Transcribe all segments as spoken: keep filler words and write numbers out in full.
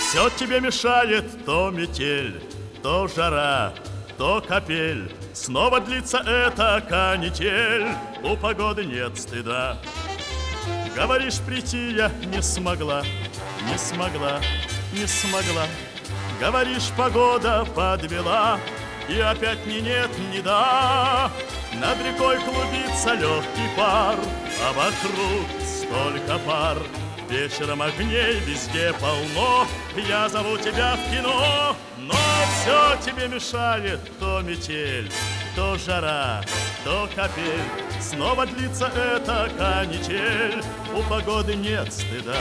Все тебе мешает то метель, то жара, то капель. Снова длится эта канитель, у погоды нет стыда. Говоришь, прийти я не смогла, не смогла, не смогла. Говоришь, погода подвела, и опять ни нет, ни да. Над рекой клубится легкий пар, а вокруг столько пар. Вечером огней везде полно, я зову тебя в кино. Но все тебе мешает то метель, то жара, то капель. Снова длится эта канитель, у погоды нет стыда.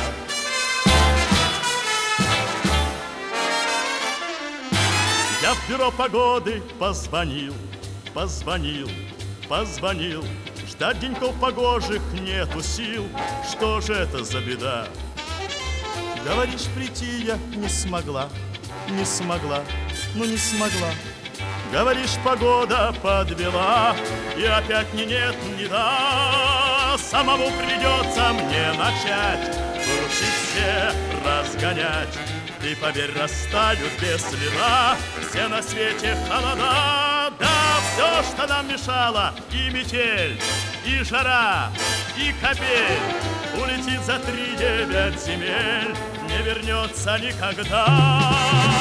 Я в бюро погоды позвонил, позвонил, позвонил. Ждать деньков погожих нету сил, что же это за беда? Говоришь, прийти я не смогла, не смогла, ну не смогла. Говоришь, погода подвела, и опять ни нет, ни да. Самому придется мне начать тучи все разгонять. Ты поверь, растают без следа все на свете холода. Да, все, что нам мешало, и метель, и жара, и капель, улетит за три девять земель, не вернется никогда.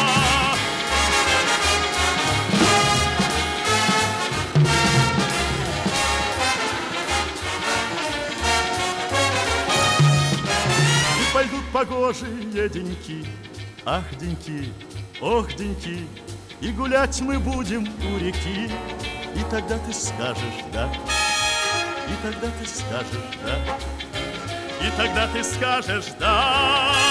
И пойдут погожие деньки, ах, деньки, ох, деньки, и гулять мы будем у реки. И тогда ты скажешь да, и тогда ты скажешь да, и тогда ты скажешь да.